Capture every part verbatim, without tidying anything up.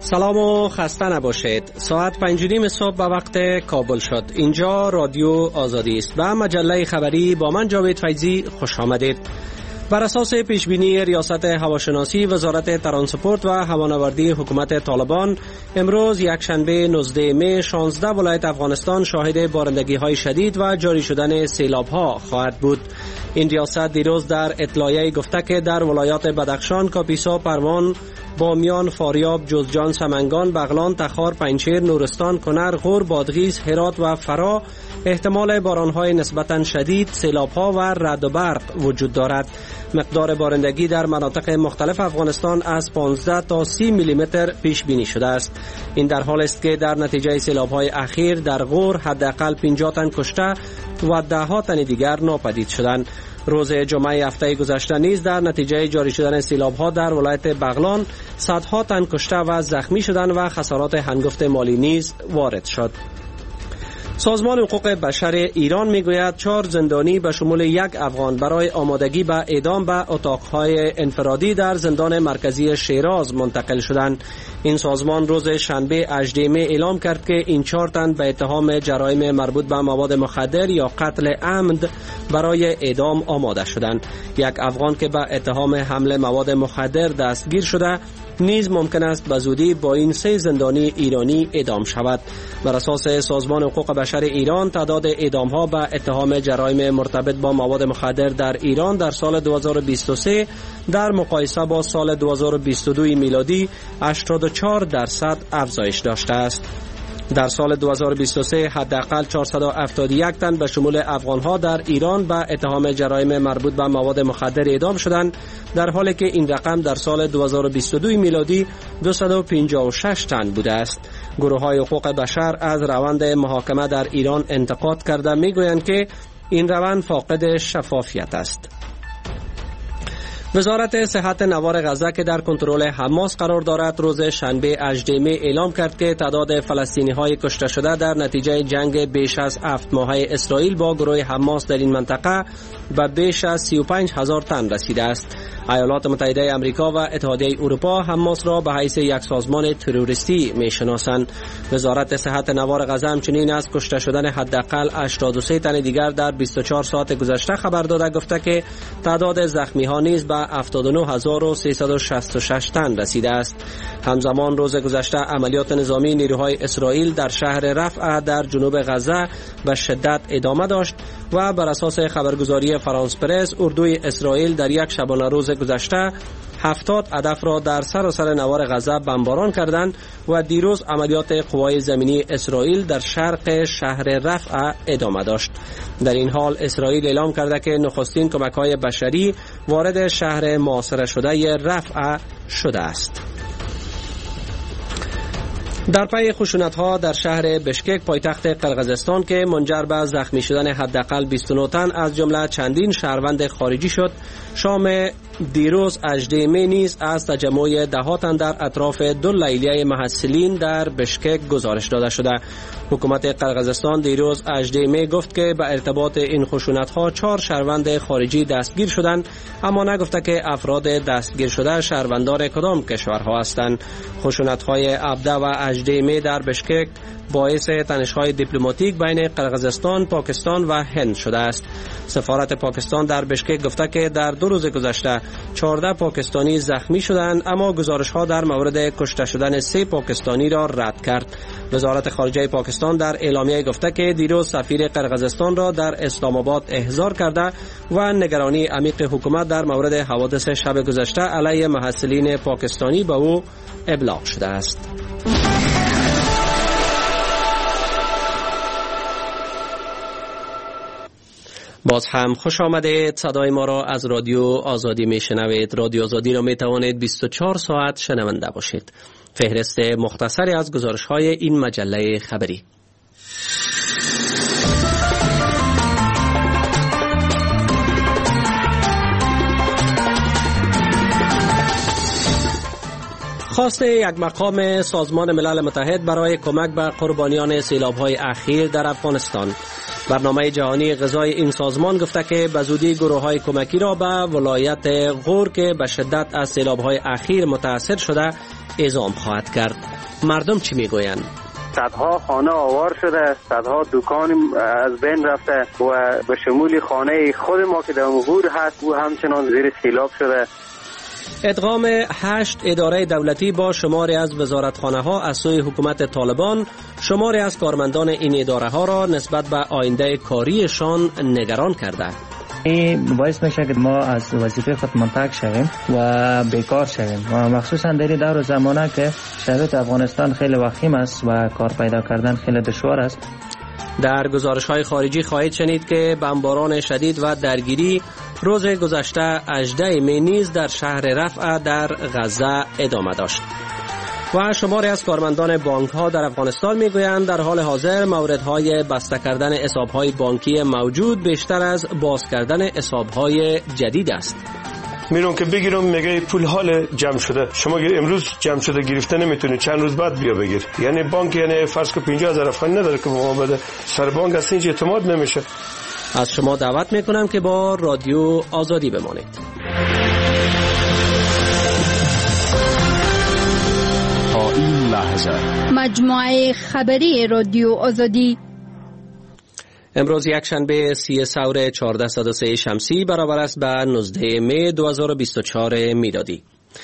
سلام و خسته نباشید. ساعت پنج و نیم صبح به وقت کابل شد. اینجا رادیو آزادی است و مجله خبری با من جاوید فیضی خوش آمدید. بر اساس پیشبینی ریاست هواشناسی وزارت ترانسپورت و هوانوردی حکومت طالبان، امروز یکشنبه نوزدهم می شانزده ولایت افغانستان شاهد بارندگی‌های شدید و جاری شدن سیلاب‌ها خواهد بود. این ریاست دیروز در اطلاعیه گفته که در ولایات بدخشان، کاپیسا، پروان، بامیان، فاریاب، جوزجان، سمنگان، بغلان، تخار، پنجشیر، نورستان، کنر، غور، بادغیس، هرات و فرا احتمال باران‌های نسبتاً شدید، سیلاب‌ها و رعد و برق وجود دارد. مقدار بارندگی در مناطق مختلف افغانستان از پانزده تا سی میلی متر پیش بینی شده است. این در حال است که در نتیجه سیلاب‌های اخیر در غور حداقل پنجاه تن کشته و ده ها تن دیگر ناپدید شدند. روز جمعه هفته گذشته نیز در نتیجه جاری شدن سیلاب‌ها در ولایت بغلان صدها تن کشته و زخمی شدند و خسارات هنگفت مالی نیز وارد شد. سازمان حقوق بشر ایران میگوید چهار زندانی به شمول یک افغان برای آمادگی به اعدام به اتاقهای انفرادی در زندان مرکزی شیراز منتقل شدند. این سازمان روز شنبه هجدهم می اعلام کرد که این چهار تن به اتهام جرایم مربوط به مواد مخدر یا قتل عمد برای اعدام آماده شدند. یک افغان که به اتهام حمل مواد مخدر دستگیر شده نیز ممکن است به زودی با این سه زندانی ایرانی اعدام شود. بر اساس سازمان حقوق بشر ایران، تعداد اعدام‌ها به اتهام جرایم مرتبط با مواد مخدر در ایران در سال دو هزار و بیست و سه در مقایسه با سال دو هزار و بیست و دو میلادی هشتاد و چهار درصد افزایش داشته است. در سال دو هزار و بیست و سه حداقل چهارصد و هفتاد و یک تن به شمول افغان‌ها در ایران به اتهام جرایم مربوط به مواد مخدر اعدام شدند، در حالی که این رقم در سال دو هزار و بیست و دو میلادی دویست و پنجاه و شش تن بوده است. گروه‌های حقوق بشر از روند محاکمه در ایران انتقاد کرده می‌گویند که این روند فاقد شفافیت است. وزارت صحت نوار غزه که در کنترل حماس قرار دارد روز شنبه هجدهم می اعلام کرد که تعداد فلسطینی‌های کشته شده در نتیجه جنگ بیش از هفت ماهه اسرائیل با گروه حماس در این منطقه به بیش از سی و پنج هزار تن رسیده است. ایالات متحده آمریکا و اتحادیه اروپا حماس را به حیث یک سازمان تروریستی می‌شناسند. وزارت صحت نوار غزه همچنین از کشته شدن حداقل هشتاد و سه تن دیگر در بیست و چهار ساعت گذشته خبر داده، گفته که تعداد زخمی‌ها نیز به هفتاد و نه هزار و سیصد و شصت و شش تن رسیده است. همزمان روز گذشته عملیات نظامی نیروهای اسرائیل در شهر رفح در جنوب غزه به شدت ادامه داشت و بر اساس خبرگزاری فرانس پرس، اردوی اسرائیل در یک شبانه روز گذشته هفتاد هدف را در سراسر نوار غزه بمباران کردند و دیروز عملیات قوای زمینی اسرائیل در شرق شهر رفح ادامه داشت. در این حال اسرائیل اعلام کرده که نخستین کمک‌های بشری وارد شهر محاصره شده رفح شده است. در پی خشونت‌ها در شهر بشکک پایتخت قرقیزستان که منجر به زخمی شدن حداقل بیست و نه تن از جمله چندین شهروند خارجی شد، شام دیروز هجدهم نیز از تجمع ده ها تن در اطراف دو لیلیه محصلین در بشکک گزارش داده شده. حکومت قرقیزستان دیروز هجدهم گفت که به ارتباط این خشونت‌ها چهار شهروند خارجی دستگیر شدند، اما نگفته که افراد دستگیر شده شهروندان کدام کشورها هستند. خشونت‌های هفده و هجدهم در بشکک باعث تنش‌های دیپلماتیک بین قرقیزستان، پاکستان و هند شده است. سفارت پاکستان در بشکک گفته که در دو روز گذشته چهارده پاکستانی زخمی شدند، اما گزارش‌ها در مورد کشته شدن سه پاکستانی را رد کرد. وزارت خارجه پاکستان در اعلامیه گفته که دیروز سفیر قرقیزستان را در اسلام آباد احضار کرده و نگرانی عمیق حکومت در مورد حوادث شب گذشته علیه محصلین پاکستانی به او ابلاغ شده است. باز هم خوش آمدید. صدای ما را از رادیو آزادی می شنوید. رادیو آزادی را می توانید بیست و چهار ساعت شنونده باشید. فهرست مختصری از گزارش های این مجله خبری. خواست یک مقام سازمان ملل متحد برای کمک به قربانیان سیلاب‌های اخیر در افغانستان. برنامه جهانی غذای این سازمان گفته که به زودی گروه‌های کمکی را به ولایت غور که به شدت از سیلاب‌های اخیر متاثر شده اعزام خواهد کرد. مردم چی میگویند؟ صدها خانه آوار شده، صدها دکان از بین رفته و به شمول خانه خود ما که در غور هست و همچنان زیر سیلاب شده. ادغام هشت اداره دولتی با شماری از وزارتخانه ها از سوی حکومت طالبان شماری از کارمندان این اداره ها را نسبت به آینده کاریشان نگران کرده. این باعث میشه که ما از وظیفه خود منطق شویم و بیکار شویم و مخصوصا در دور و زمانه که شرایط افغانستان خیلی وخیم است و کار پیدا کردن خیلی دشوار است. در گزارش‌های خارجی خواهید شنید که بمباران شدید و درگیری روز گذشته هجدهم می نیز در شهر رفح در غزه ادامه داشت. و شماری از کارمندان بانک‌ها در افغانستان می‌گویند در حال حاضر موردهای بسته کردن حساب‌های بانکی موجود بیشتر از باز کردن حساب‌های جدید است. میرون که بگیرم میگه پول حال جمع شده، شما امروز جمع شده گرفته نمیتونی، چند روز بعد بیا بگیر. یعنی بانک یعنی فرض که پنجاه هزار افغانی نداره که ما بده، سر بانک اصلا هیچ اعتماد نمیشه. از شما دعوت میکنم که با رادیو آزادی بمانید. تا این لحظه مجموعه خبری رادیو آزادی امروز یک شنبه سی سور چهارصد و سه شمسی برابر است به نوزدهم می دو هزار و بیست و چهار میلادی.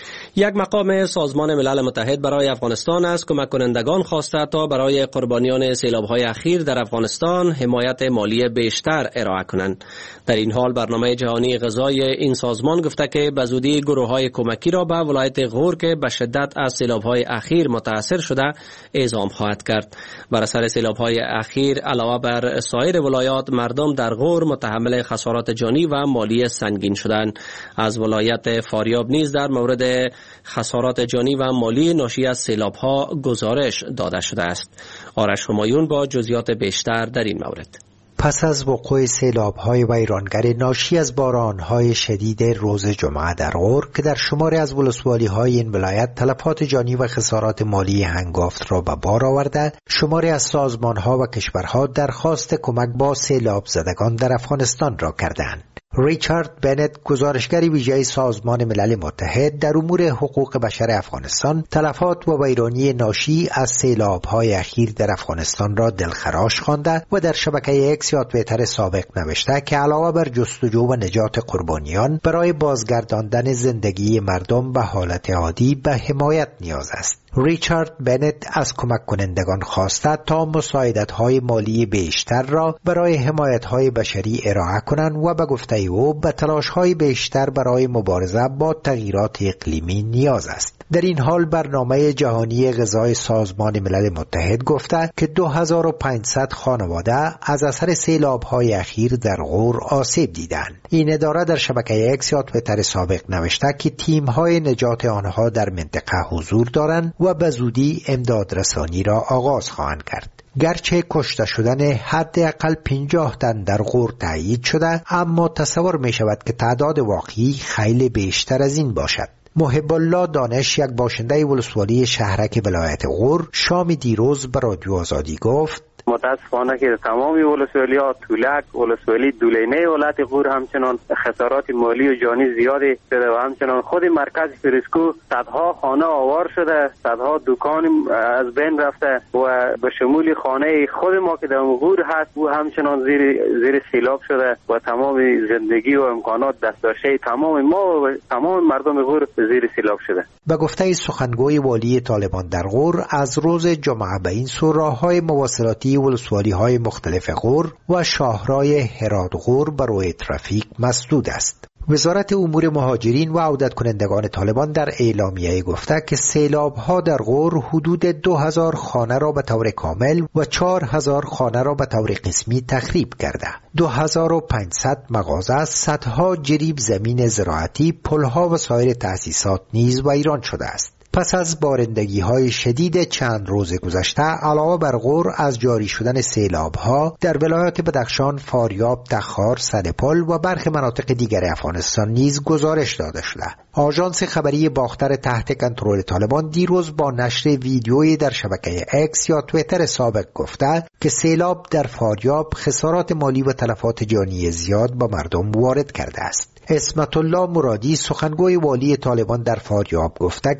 یک مقام سازمان ملل متحد برای افغانستان از کمک کنندگان خواسته تا برای قربانیان سیلاب‌های اخیر در افغانستان حمایت مالی بیشتر ارائه کنند. در این حال برنامه جهانی غذای این سازمان گفته که به زودی گروه‌های کمکی را به ولایت غور که به شدت از سیلاب‌های اخیر متاثر شده اعزام خواهد کرد. بر اثر سیلاب‌های اخیر علاوه بر سایر ولایات مردم در غور متحمل خسارات جانی و مالی سنگین شدند. از ولایت فاریاب نیز در مورد خسارات جانی و مالی ناشی از سیلاب‌ها گزارش داده شده است. آرش همایون با جزئیات بیشتر در این مورد. پس از وقوع سیلاب‌های ویرانگر ناشی از باران‌های شدید روز جمعه در غور که در شماری از ولسوالی‌های این ولایت تلفات جانی و خسارات مالی هنگافت را به بار آورده، شماری از سازمان‌ها و کشورها درخواست کمک با سیلاب زدگان در افغانستان را کردند. ریچارد بنت، گزارشگر ویژه سازمان ملل متحد در امور حقوق بشر افغانستان، تلفات و ویرانی ناشی از سیلاب‌های اخیر در افغانستان را دلخراش خوانده و در شبکه اکس یا توییتر سابق نوشته که علاوه بر جستجو و نجات قربانیان، برای بازگرداندن زندگی مردم به حالت عادی به حمایت نیاز است. ریچارد بنت از کمک کنندگان خواسته تا مساعدت‌های مالی بیشتر را برای حمایت‌های بشری ارائه کنند و به گفته او به تلاش‌های بیشتر برای مبارزه با تغییرات اقلیمی نیاز است. در این حال برنامه جهانی غذای سازمان ملل متحد گفته که دو هزار و پانصد خانواده از اثر سیلاب‌های اخیر در غور آسیب دیدند. این اداره در شبکه اکس یا توییتر سابق نوشته که تیم‌های نجات آنها در منطقه حضور دارند و به زودی امداد رسانی را آغاز خواهند کرد. گرچه کشته شدن حداقل پنجاه تن در غور تایید شده، اما تصور می شود که تعداد واقعی خیلی بیشتر از این باشد. محب الله دانش، یک باشنده ولسوالی شهرک ولایت غور، شام دیروز به رادیو آزادی گفت: متاسفانه که تمامی ولسوالی‌ها، تولک، ولسوالی دولینه ولایت غور همچنان خسارات مالی و جانی زیادی شده و همچنان خود مرکز فریسکو صدها خانه آوار شده، صدها دکان از بین رفته و به شمول خانه خود ما که در غور هست و همچنان زیر زیر سیلاب شده و تمام زندگی و امکانات دسترسی تمام ما و تمام مردم غور زیر سیلاب شده. به گفته سخنگوی والی طالبان در غور، از روز جمعه به این سو راه‌های مواصلاتی ولسوالی‌های مختلف غور و شاهرای هرات غور برای ترافیک مسدود است. وزارت امور مهاجرین و عودت کنندگان طالبان در اعلامیه گفته که سیلاب‌ها در غور حدود دو هزار خانه را به طور کامل و چهار هزار خانه را به طور قسمی تخریب کرده. دو هزار و پانصد مغازه، صدها جریب زمین زراعتی، پلها و سایر تأسیسات نیز ویران شده است. پس از بارندگی‌های شدید چند روز گذشته، علاوه بر غور از جاری شدن سیلاب‌ها در ولایات بدخشان، فاریاب، تخار، سدپل و برخی مناطق دیگر افغانستان نیز گزارش داده شده. آژانس خبری باختر تحت کنترل طالبان دیروز با نشر ویدیویی در شبکه اکس یا توییتر سابق گفته که سیلاب در فاریاب خسارات مالی و تلفات جانی زیاد با مردم وارد کرده است. اسمت الله مرادی، سخنگوی والی طالبان در فاریاب، گفته که تعداد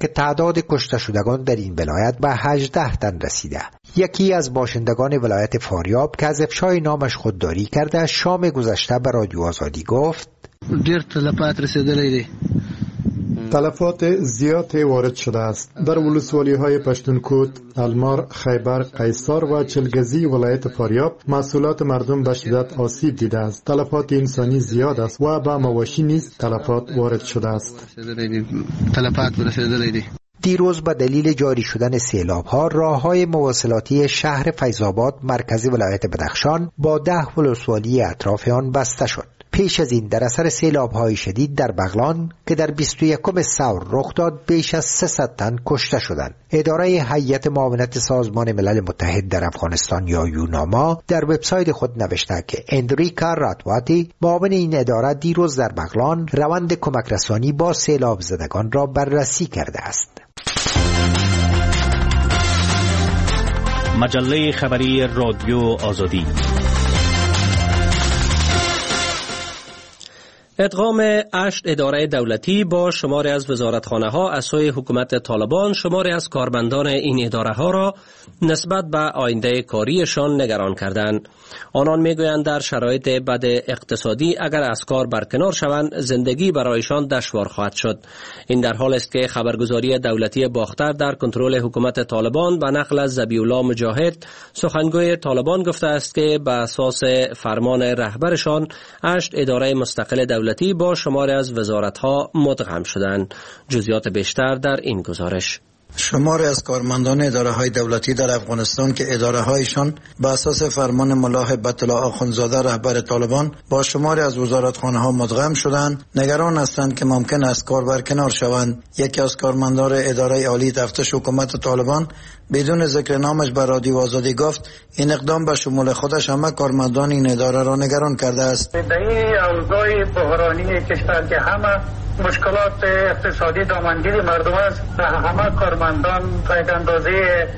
تعداد کشته شدگان در این ولایت به هجده تن رسیده. یکی از باشندگان ولایت فاریاب که از افشای نامش خودداری کرده شام گذشته به رادیو آزادی گفت ډیر تلفات رسیدلی دی. تلفات زیادی وارد شده است. در ولسوالی های پشتونکوت، المار، خیبر، قیصار و چلگزی ولایت فاریاب محصولات مردم به شدت آسیب دیده است. تلفات انسانی زیاد است و به مواشی نیز تلفات وارد شده است. تلفات رسیدلی دی. دیروز به دلیل جاری شدن سیلاب‌ها راه‌های مواصلاتی شهر فیض‌آباد مرکزی ولایت بدخشان با ده ولسوالی اطراف آن بسته شد. پیش از این در اثر سیلاب‌های شدید در بغلان که در بیست و یکم سور رخ داد بیش از سیصد تن کشته شدند. اداره هیئت معاونت سازمان ملل متحد در افغانستان یا یوناما در وبسایت خود نوشته که اندریکا راتواتی معاون این اداره دیروز در بغلان روند کمک رسانی با سیلاب زدگان را بررسی کرده است. مجله خبری رادیو آزادی. ادغام هشت اداره دولتی با شماری از وزارتخانه ها از سوی حکومت طالبان شماری از کارمندان این اداره ها را نسبت به آینده کاریشان نگران کردند. آنان میگویند در شرایط بد اقتصادی اگر از کار برکنار شوند زندگی برایشان دشوار خواهد شد. این در حال است که خبرگزاری دولتی باختر در کنترل حکومت طالبان به نقل از ذبیح الله مجاهد سخنگوی طالبان گفته است که به اساس فرمان رهبرشان هشت اداره مستقل دولتی با شماری از وزارت‌ها مدغم شدند. جزئیات بیشتر در این گزارش. شماری از کارمندان اداره‌های دولتی در افغانستان که اداره‌هایشان به اساس فرمان ملا هیبت الله آخوندزاده رهبر طالبان با شماری از وزارتخانه‌ها مدغم شدند، نگران هستند که ممکن است کار برکنار شوند. یکی از کارمندان اداره عالی تفتیش حکومت طالبان بدون ذکر نامش به رادیو آزادی گفت این اقدام به شمول خودش همه کارمندان این اداره را نگران کرده است. در این اوضاع بحرانی کشور که همه مشکلات اقتصادی دامنگیر مردم است، همه کارمندان به اندازه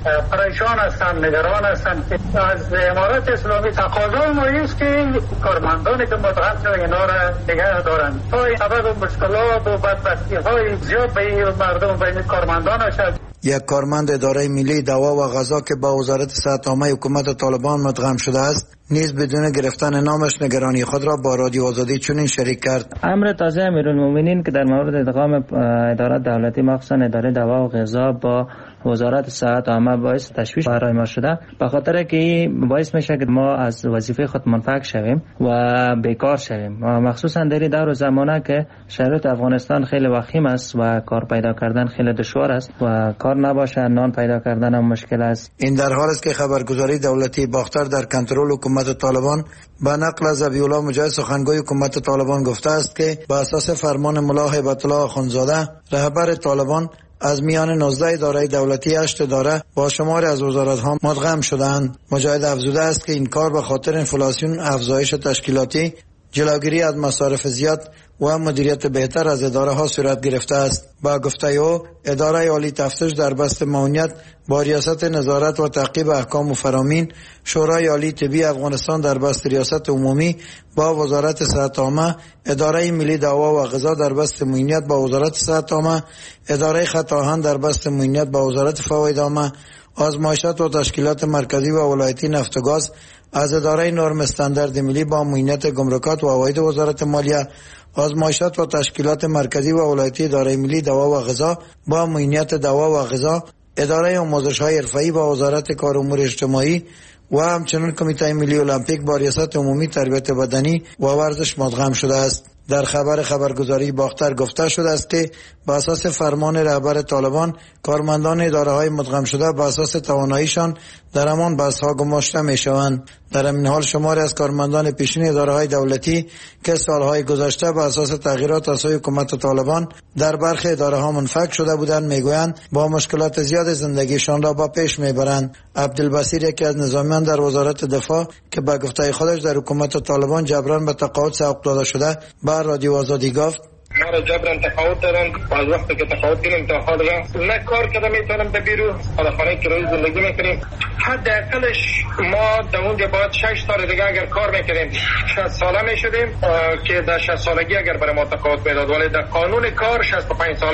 پریشان هستند، نگران هستند. از امارت اسلامی تقاضا ما است که کارمندانی که مدغم شده اینا را نگه دارند تا این سبب مشکلات و بدبختی های زیاد به مردم و به کارمندان شد. یک کارمند اداره ملی دوا و غذا که با وزارت صحت عامه حکومت طالبان مدغم شده است نیز بدون گرفتن نامش نگرانی خود را با رادیو آزادی چنین شریک کرد. امر تازه امیرالمومنین که در مورد ادغام اداره دولتی مخصوصا اداره دوا و غذا با وزارت صحت عامه باعث تشویش برای ما شده، به خاطر که این باعث میشه که ما از وظیفه خود منفعل شویم و بیکار شویم، و مخصوصا در این دور و زمانه که شرایط افغانستان خیلی وخیم است و کار پیدا کردن خیلی دشوار است و کار نباشه نان پیدا کردن هم مشکل است. این در حال است که خبرگزاری دولتی باختر در کنترل حکومت طالبان با نقل از ذبیح الله مجاهد سخنگوی حکومت طالبان گفته است که با اساس فرمان ملا هیبت الله آخوندزاده رهبر طالبان از میان نوزده اداره دولتی هشت اداره با شماری از وزارت‌ها مدغم شدند. مجاهد افزوده است که این کار به خاطر انفلاسیون، افزایش تشکیلاتی، جلوگیری از مصارف زیاد و مدیریت بهتر از اداره ها صورت گرفته است. با گفته او اداره عالی تفتیش در بست معاونیت با ریاست نظارت و تعقیب احکام و فرامین، شورای عالی طبی افغانستان در بست ریاست عمومی با وزارت صحت عامه، اداره ملی دوا و غذا در بست معاونیت با وزارت صحت عامه، اداره خط آهن در بست معاونیت با وزارت فواید عامه، آزمایشات و تشکیلات مرکزی و ولایتی نفت و گاز از اداره نرم استاندارد ملی با معاونیت گمرکات و عواید وزارت مالیه، آزمایشات و تشکیلات مرکزی و ولایتی اداره ملی دوا و غذا با معاونیت دوا و غذا، اداره آموزش‌های حرفه‌ای با وزارت کار و امور اجتماعی و همچنین کمیته ملی المپیک با ریاست عمومی تربیت بدنی و ورزش مدغم شده است. در خبر خبرگزاری باختر گفته شده است که با اساس فرمان رهبر طالبان کارمندان اداره‌های مدغم شده با اساس تواناییشان در همان بست‌ها گماشته می‌شوند. در این حال شماری از کارمندان پیشین اداره‌های دولتی که سالهای گذشته با اساس تغییرات از سوی حکومت طالبان در برخی اداره‌ها منفک شده بودند میگویند با مشکلات زیاد زندگیشان را با پیش میبرند. عبدالبصیر یکی از نظامیان در وزارت دفاع که به گفته خودش در حکومت طالبان جبران به تقاعد سوق داده شده با رادیو آزادی گفت ما را جبران تقاعد دادن و از وقتی که تقاعد گیریم تا حال نه کار کرده میتونم به بیرو حالا خانه کرایه زندگی میکنیم. حداقلش ما در اونجا باید شش سال دیگه اگر کار میکنیم شصت ساله میشدیم که در شصت سالگی اگر برای ما تقاعد میداد، ولی در قانون کار شصت و پنج ساله است.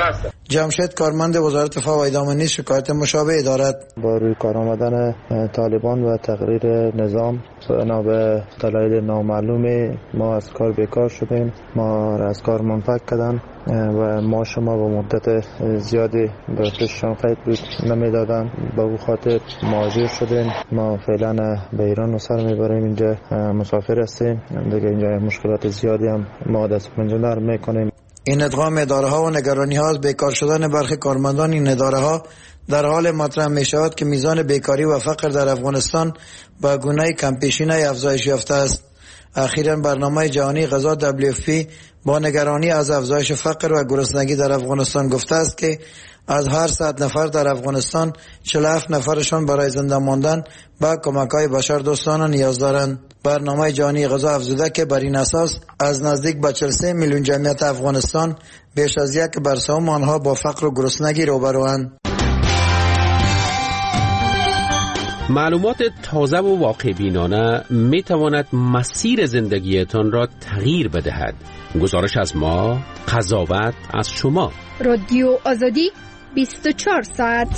جمشید کارمند وزارت دفاع و ایدام نیز شکایت مشابه دارد. با روی کار آمدن طالبان و تغییر نظام بنا به دلایل نامعلوم ما از کار بیکار شدیم. ما را از کار منفک کردن و ما شما با مدت زیادی به پیششان قید بود نمیدادن. به او خاطر مهاجر شدیم. ما فعلا به ایران سر میبریم، اینجا مسافر هستیم دیگه. اینجا مشکلات زیادی هم ما دست پنجه میکنیم. این ادغام اداره ها و نگرانی ها از بیکار شدن برخی کارمندان این اداره ها در حال مطرح می شود که میزان بیکاری و فقر در افغانستان با گونه کمپیشینه افزایش یافته است. اخیراً برنامه جهانی غذا دبلیو اف پی با نگرانی از افزایش فقر و گرسنگی در افغانستان گفته است که از هر صد نفر در افغانستان چهل و هفت نفرشان برای زنده ماندن به کمک‌های بشر دوستانه نیاز دارند. برنامه جهانی غذا افزوده که بر این اساس از نزدیک به چهل و سه میلیون جمعیت افغانستان بیش از یک بر سوم آنها با فقر و گرسنگی روبروند. معلومات تازه و واقع بینانه می تواند مسیر زندگیتان را تغییر بدهد. گزارش از ما، قضاوت از شما. رادیو آزادی بیست و چهار ساعت.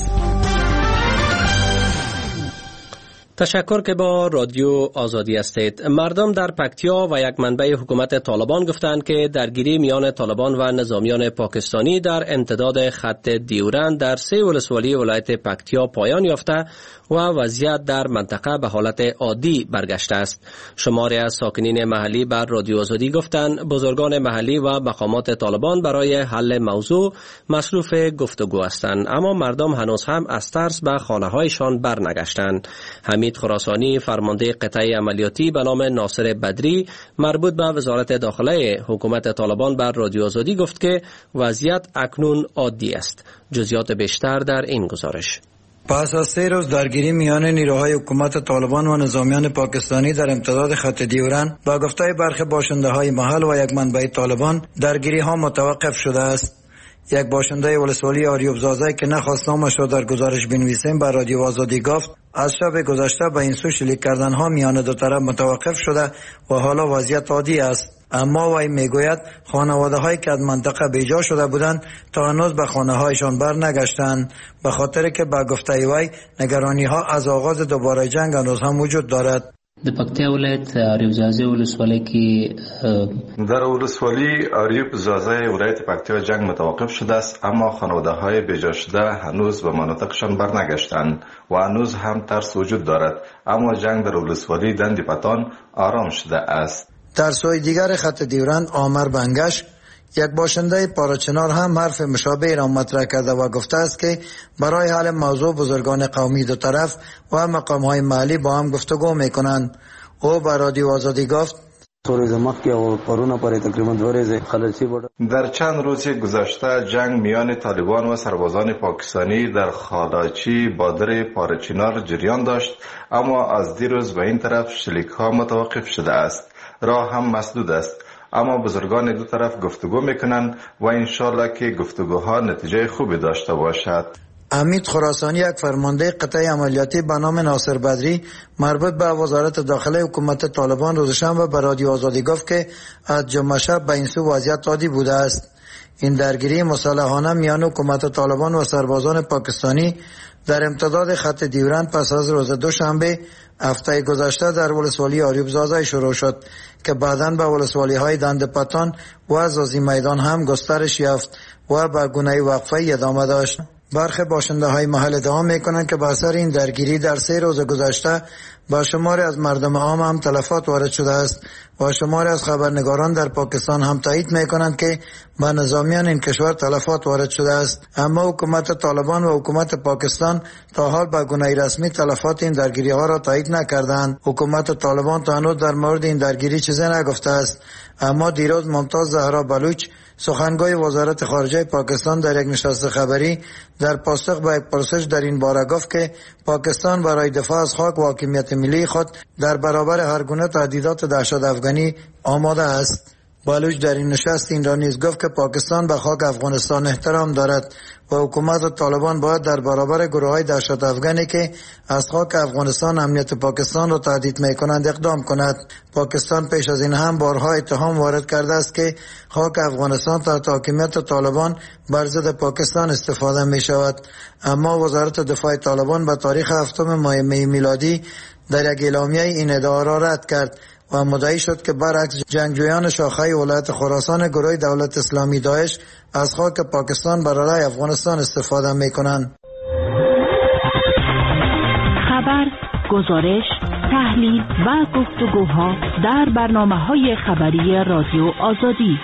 تشکر که با رادیو آزادی هستید. مردم در پکتیا و یک منبع حکومت طالبان گفتند که درگیری میان طالبان و نظامیان پاکستانی در امتداد خط دیورند در سه ولسوالی ولایت پکتیا پایان یافته و وضعیت در منطقه به حالت عادی برگشته است. شماری از ساکنین محلی بر رادیو آزادی گفتند بزرگان محلی و مقامات طالبان برای حل موضوع مصروف گفتگو هستند، اما مردم هنوز هم از ترس به خانه‌هایشان برنگشتند. حمید خراسانی فرمانده قطعه عملیاتی به نام ناصر بدری مربوط به وزارت داخله حکومت طالبان بر رادیو آزادی گفت که وضعیت اکنون عادی است. جزئیات بیشتر در این گزارش. پس از سه روز درگیری میان نیروهای حکومت طالبان و نظامیان پاکستانی در امتداد خط دیورند با گفته برخی باشنده های محل و یک منبع طالبان درگیری ها متوقف شده است. یک باشنده ولسوالی آریوب زازه که نخواست نامش را در گزارش بنویسیم بر رادیو آزادی گفت از شب گذشته به این سو شلیک کردن ها میان دو طرف متوقف شده و حالا وضعیت عادی است. اما وی میگوید خانواده هایی که از منطقه بیجا شده بودند تا هنوز به خانه هایشان بر نگشتند، به خاطر که به گفته وی نگرانی ها از آغاز دوباره جنگ هنوز هم وجود دارد. د پکتیا ولایت آریوب زازه ولسوالی کې در ولسوالی آریوب زازه ولایت پکتیا جنگ متوقف شده است، اما خانواده های بیجا شده هنوز به مناطقشان برنگشتند و هنوز هم ترس وجود دارد، اما جنگ در ولسوالی دندی پتان آرام شده است. در سوی دیگر خط دیورند آمر بنگش یک باشنده پاراچنار هم حرف مشابه را مطرح کرده و گفته است که برای حل موضوع بزرگان قومی دو طرف و مقام‌های محلی با هم گفتگو می‌کنند. او به رادیو آزادی گفت در چند روز گذشته جنگ میان طالبان و سربازان پاکستانی در خالاچی بادر پارچینار جریان داشت، اما از دیروز به این طرف شلیک‌ها متوقف شده است. راه هم مسدود است، اما بزرگان دو طرف گفتگو میکنند و انشالله که گفتگوها نتیجه خوبی داشته باشد. حمید خراسانی یک فرمانده قطعه عملیاتی به نام ناصر بدری مربوط به وزارت داخله حکومت طالبان روز شنبه به رادیو آزادی گفت که از جمعه شب به این سو وضعیت عادی بوده است. این درگیری مسلحانه میان حکومت طالبان و سربازان پاکستانی در امتداد خط دیورند پس از روز دوشنبه هفته گذشته در ولسوالی آریوب زازه شروع شد که بعداً به ولسوالی های دند پتان و زازی میدان هم گسترش یافت و به گونه وقفه ادامه داشت. برخی باشنده های محل ادعا میکنند که به اثر این درگیری در سه روز گذشته با شماری از مردم عام هم تلفات وارد شده است و شماری از خبرنگاران در پاکستان هم تایید میکنند که به نظامیان این کشور تلفات وارد شده است، اما حکومت طالبان و حکومت پاکستان تا حال به گونه رسمی تلفات این درگیری ها را تایید نکردند. حکومت طالبان تا هنوز در مورد این درگیری چیزی نگفته است، اما دیروز ممتاز زهرا بلوچ سخنگوی وزارت خارجه پاکستان در یک نشست خبری در پاسخ به یک پرسش در این باره گفت که پاکستان برای دفاع از خاک و حاکمیت ملی خود در برابر هر گونه تهدیدات دهشت افغانی آماده است. بالوچ در این نشست این را نیز گفت که پاکستان به خاک افغانستان احترام دارد و حکومت طالبان باید در برابر گروه‌های دهشت افغانی که از خاک افغانستان امنیت پاکستان را تهدید می‌کنند اقدام کند. پاکستان پیش از این هم بارها اتهام وارد کرده است که خاک افغانستان تحت حاکمیت طالبان بر ضد پاکستان استفاده می‌شود، اما وزارت دفاع طالبان به تاریخ هفتم ماه می میلادی در یک اعلامیه این ادعا را رد کرد و مدعی شد که برعکس جنگجویان شاخه ولایت خراسان گروه دولت اسلامی داعش از خاک پاکستان برای افغانستان استفاده می‌کنند. خبر، گزارش، تحلیل و گفتگوها در برنامه‌های خبری رادیو آزادی.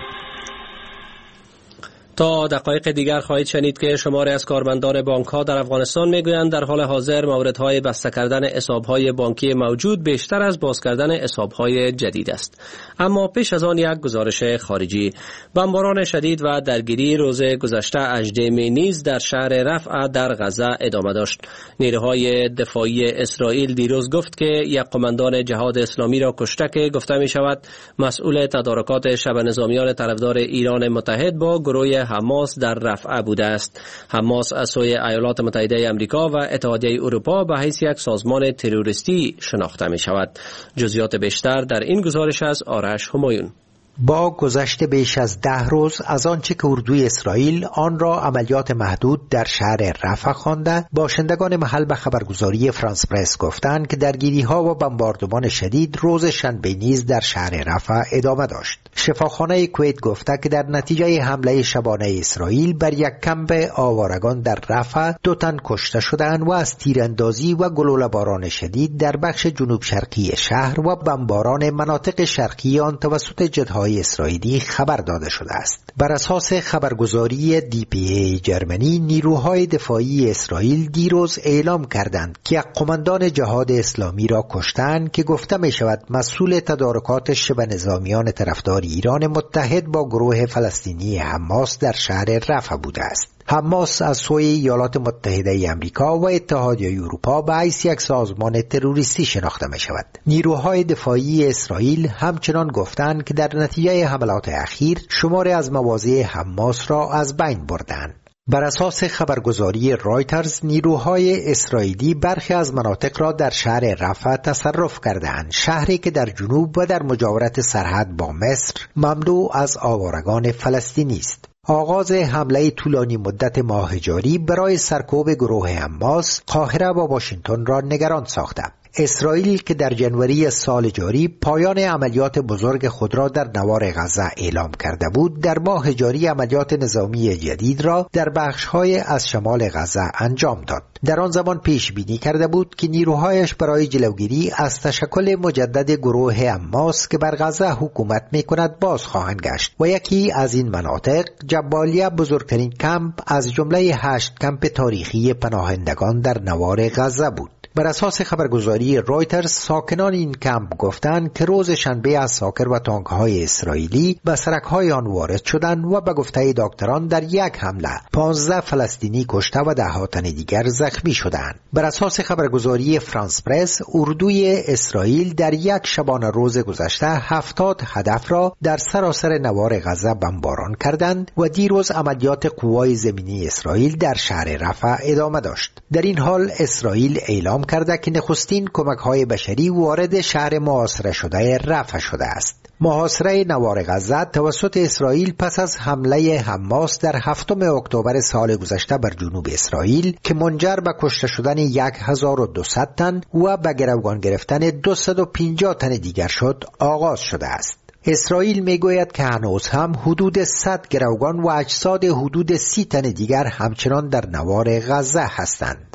تا دقایق دیگر خواهید شنید که شماری از کارمندان بانک‌ها در افغانستان میگویند در حال حاضر موردهای بسته کردن حساب‌های بانکی موجود بیشتر از باز کردن حساب‌های جدید است. اما پیش از آن یک گزارش خارجی. بمباران شدید و درگیری روز گذشته هجدهم نیز در شهر رفح در غزه ادامه داشت. نیروهای دفاعی اسرائیل دیروز گفت که یک قماندان جهاد اسلامی را کشته که گفته می شود مسئول تدارکات شب نظامیان طرفدار ایران متحد با گروه حماس در رفح بوده است. حماس از سوی ایالات متحده آمریکا و اتحادیه اروپا به حیث یک سازمان تروریستی شناخته می شود. جزئیات بیشتر در این گزارش از آرش همایون. با گذشت بیش از ده روز از آنچه که اردوی اسرائیل آن را عملیات محدود در شهر رفح خوانده، باشندگان محل به خبرگزاری فرانس پرس گفتند که درگیری‌ها و بمباردمان شدید روز شنبه نیز در شهر رفح ادامه داشت. شفاخانه کویت گفته که در نتیجه حمله شبانه اسرائیل بر یک کمپ آوارگان در رفح دو تن کشته شدند و از تیراندازی و گلوله‌باران شدید در بخش جنوب شرقی شهر و بمباران مناطق شرقی آن توسط جت‌های اسرائیلی خبر داده شده است. بر اساس خبرگزاری دی پی ای جرمنی، نیروهای دفاعی اسرائیل دیروز اعلام کردند که یک قماندان جهاد اسلامی را کشتند که گفته می شود مسئول تدارکات شبه نظامیان طرفدار ایران متحد با گروه فلسطینی حماس در شهر رفح بوده است. حماس از سوی ایالات متحده آمریکا و اتحادیه اروپا به حیث یک سازمان تروریستی شناخته می شود. نیروهای دفاعی اسرائیل همچنان گفتند که در نتیجه حملات اخیر شماری از مواضع حماس را از بین بردند. بر اساس خبرگزاری رایترز، نیروهای اسرائیلی برخی از مناطق را در شهر رفح تصرف کردند، شهری که در جنوب و در مجاورت سرحد با مصر مملو از آوارگان فلسطینی است. آغاز حمله طولانی مدت ماه جاری برای سرکوب گروه حماس قاهره و واشنگتن را نگران ساخته. اسرائیل که در جنوری سال جاری پایان عملیات بزرگ خود را در نوار غزه اعلام کرده بود، در ماه جاری عملیات نظامی جدید را در بخش‌های از شمال غزه انجام داد. در آن زمان پیش بینی کرده بود که نیروهایش برای جلوگیری از تشکل مجدد گروه حماس که بر غزه حکومت می‌کند باز خواهند گشت و یکی از این مناطق جبالیه بزرگترین کمپ از جمله هشت کمپ تاریخی پناهندگان در نوار غزه بود. بر اساس خبرگزاری رایترز، ساکنان این کمپ گفتند که روز شنبه از ساکر و تانک‌های اسرائیلی به سرک‌های آن وارد شدند و به گفته دکتران در یک حمله پانزده فلسطینی کشته و ده تن دیگر زخمی شدند. بر اساس خبرگزاری فرانس پرس، اردوی اسرائیل در یک شبانه روز گذشته هفتاد هدف را در سراسر نوار غزه بمباران کردند و دیروز عملیات قوای زمینی اسرائیل در شهر رفح ادامه داشت. در این حال اسرائیل اعلام کرده که نخستین کمک‌های بشری وارد شهر محاصره شده رفح شده است. محاصره نوار غزه توسط اسرائیل پس از حمله حماس در هفتم اکتبر سال گذشته بر جنوب اسرائیل که منجر به کشته شدن هزار و دویست تن و به گروگان گرفتن دویست و پنجاه تن دیگر شد آغاز شده است. اسرائیل میگوید که هنوز هم حدود صد گروگان و اجساد حدود سی تن دیگر همچنان در نوار غزه هستند.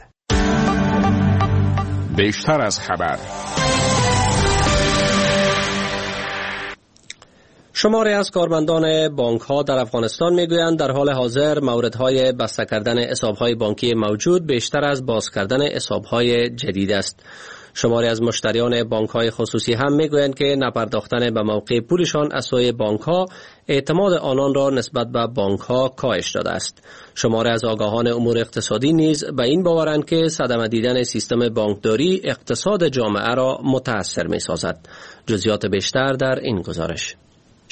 بیشتر از خبر. شماری از کارمندان بانک‌ها در افغانستان میگویند در حال حاضر موردهای بسته کردن حساب‌های بانکی موجود بیشتر از باز کردن حساب‌های جدید است. شماری از مشتریان بانک‌های خصوصی هم میگویند که نپرداختن به موقع پولشان از سوی بانک‌ها اعتماد آنان را نسبت به بانک‌ها کاهش داده است. شماری از آگاهان امور اقتصادی نیز به این باورند که صدمه دیدن سیستم بانکداری اقتصاد جامعه را متاثر می‌سازد. جزئیات بیشتر در این گزارش.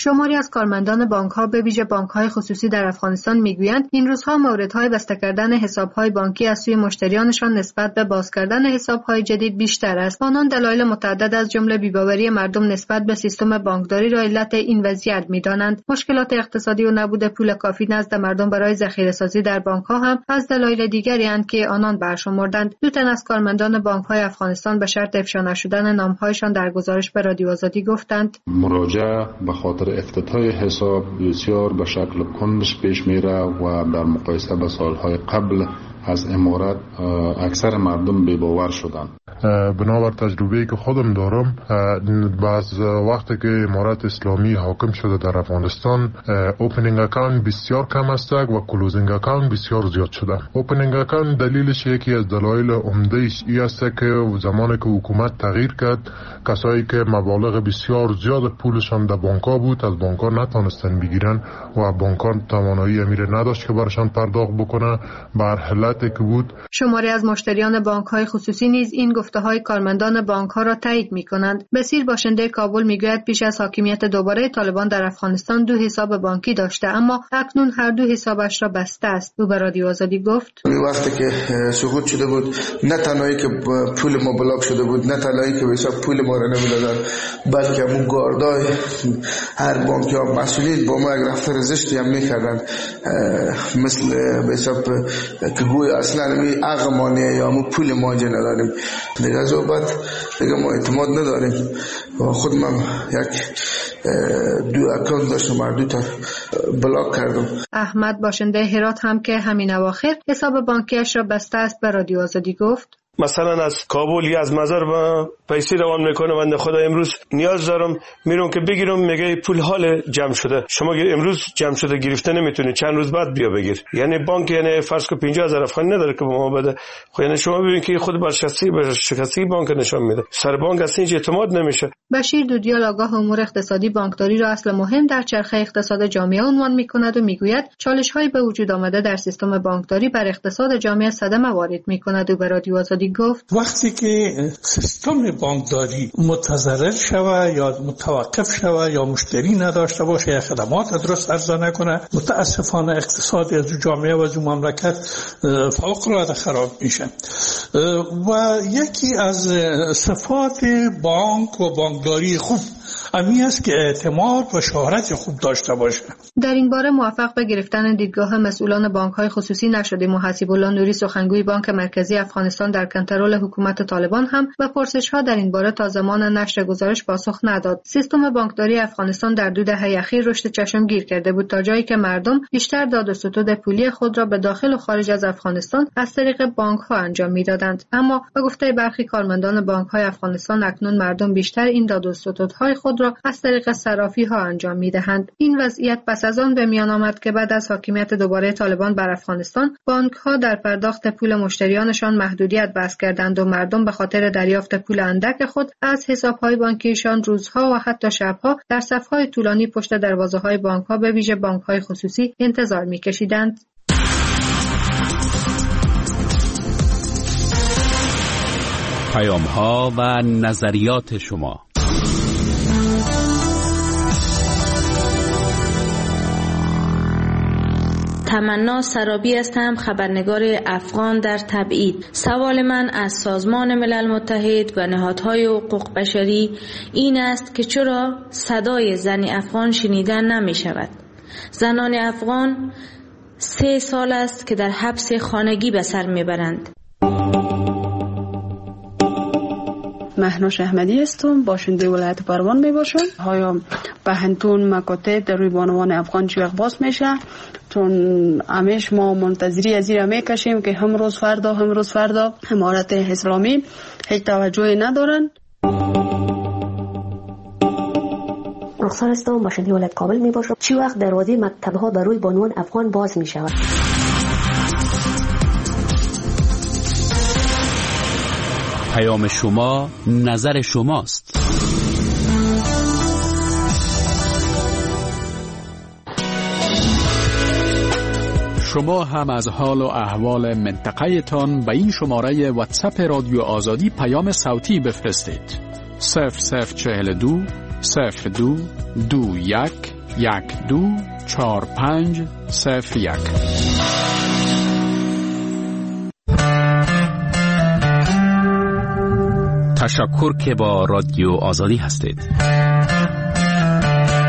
شماری از کارمندان بانک‌ها به ویژه بانک‌های خصوصی در افغانستان می‌گویند این روزها موردهای بسته کردن حساب‌های بانکی از سوی مشتریانشان نسبت به باز کردن حساب‌های جدید بیشتر است. آنان دلایل متعدد از جمله بی‌باوری مردم نسبت به سیستم بانکداری را علت این وضعیت می‌دانند. مشکلات اقتصادی و نبود پول کافی نزد مردم برای ذخیره‌سازی در بانک‌ها هم از دلایل دیگری اند که آنان برشمردند. دو تن از کارمندان بانک‌های افغانستان به شرط افشا نشدن نام‌هایشان در گزارش به رادیو آزادی گفتند مراجعه به خاطر افتتاح حساب بسیار به شکل کندش پیش میره و در مقایسه با سالهای قبل از امارات اکثر مردم بی‌باور شدند. بنابر تجربه‌ای که خودم دارم، بعض وقتی که امارات اسلامی حاکم شده در افغانستان، اوپنینگ اکانت بسیار کم است و کلوزینگ اکانت بسیار زیاد شده. اوپنینگ اکانت دلیلش یکی از دلایل عمده‌اش این است که زمانی که حکومت تغییر کرد، کسایی که مبالغ بسیار زیاد پولشان در بانک‌ها بود از بانک‌ها نتونستن بگیرن و بانک‌ها توانایی امیر نداشت که برشان پرداخت بکنه. بر حالتی که بود شماری از مشتریان بانک‌های خصوصی نیز این گفته‌های کارمندان بانک‌ها را تایید می‌کنند. بسیر باشنده کابل می‌گوید پیش از حاکمیت دوباره طالبان در افغانستان دو حساب بانکی داشته، اما اکنون هر دو حسابش را بسته است. او به رادیو آزادی گفت وقتی که سقوط شده بود، نه تنهایی که پول ما بلاک شده بود، نه تنهایی که حساب پول ما را نمی‌دادن، بلکه همون گاردای هر بانکی ها مسئولین با ما یک رفتار زشتی هم می‌کردن، مثل به حساب که گویا اصلا می اغمانه یا مو پول ما نداریم. دیگه از بعد دیگه ما اعتماد نداریم. خود من یک دو اکانت داشتم، هر دو تا بلاک کردم. احمد باشنده هرات هم که همین اواخر حساب بانکیش را بسته است به رادیو آزادی گفت مثلا از کابل یا از مزار با پیسه روان میکنه بنده خدا امروز نیاز دارم میرم که بگیرم، میگه پول حال جمع شده، شما امروز جمع شده گرفته نمیتونی، چند روز بعد بیا بگیر. یعنی بانک یعنی فرض کو پنجاه هزار افغان نداره که به ما بده. خب یعنی شما ببین که خود برشکسته برشکسته بانک نشان میده، سر بانک اصلا هیچ اعتماد نمیشه. بشیر دودیال آگاه امور اقتصادی بانکداری را اصل مهم در چرخه اقتصاد جامعه عنوان میکند و میگوید چالش‌هایی به وجود آمده در سیستم بانکداری بر اقتصاد جامعه صدمه وارد میکند و به رادیو آزادی گفت وقتی که سیستم بانکداری متضرر شود یا متوقف شود یا مشتری نداشته باشه یا خدمات درست عرضه نکنه، متاسفانه اقتصاد از جامعه و از مملکت فوق‌العاده خراب میشه. و یکی از صفات بانک و بانکداری خوب امی است که اعتماد و شهرت خوب داشته باشه. در این باره موفق به گرفتن دیدگاه مسئولان بانک‌های خصوصی نشده. محاسب الله نوری سخنگوی بانک مرکزی افغانستان در کنترل حکومت طالبان هم به پرسش‌ها در این باره تا زمان نشر گزارش پاسخ نداد. سیستم بانکداری افغانستان در دو دهه اخیر رشد چشمگیر کرده بود تا جایی که مردم بیشتر داد و ستد پولی خود را به داخل و خارج از افغانستان از طریق بانک‌ها انجام می‌دادند. اما به گفته برخی کارمندان بانک‌های افغانستان اکنون مردم بیشتر این داد و ستدهای خود را از طریق صرافی‌ها انجام می‌دهند. این وضعیت پس از آن به میان آمد که بعد از حاکمیت دوباره طالبان بر افغانستان بانک‌ها در پرداخت پول مشتریانشان محدودیت وضع کردند و مردم به خاطر دریافت پول اندک خود از حساب‌های بانکیشان روزها و حتی شب‌ها در صف‌های طولانی پشت دروازه‌های بانک‌ها به ویژه بانک‌های خصوصی انتظار می‌کشیدند. پیام‌ها و نظریات شما. تمنا سرابی هستم، خبرنگار افغان در تبعید. سوال من از سازمان ملل متحد و نهادهای حقوق بشری این است که چرا صدای زن افغان شنیدن نمی شود؟ زنان افغان سه سال است که در حبس خانگی به سر می برند. مهناش احمدی هستم، باشنده ولایت پروان می باشم. آیا پهنتون مکاتب در روی بانوان افغان چی وقت باز میشه؟ چون همیش ما منتظری از این می کشیم که هم روز فردا هم روز فردا امارت اسلامی هیچ توجهی ندارن. رخصار هستم، باشنده ولایت کابل می باشم. چی وقت دروازه مکتب ها بر روی بانوان افغان باز می شود؟ پیام شما نظر شماست. شما هم از حال و احوال منطقه تان به این شماره واتساپ رادیو آزادی پیام صوتی بفرستید. صفر صفر چهل و دو صفر دو دو یک یک دو چهار پنج صفر یک. تشکر که با رادیو آزادی هستید.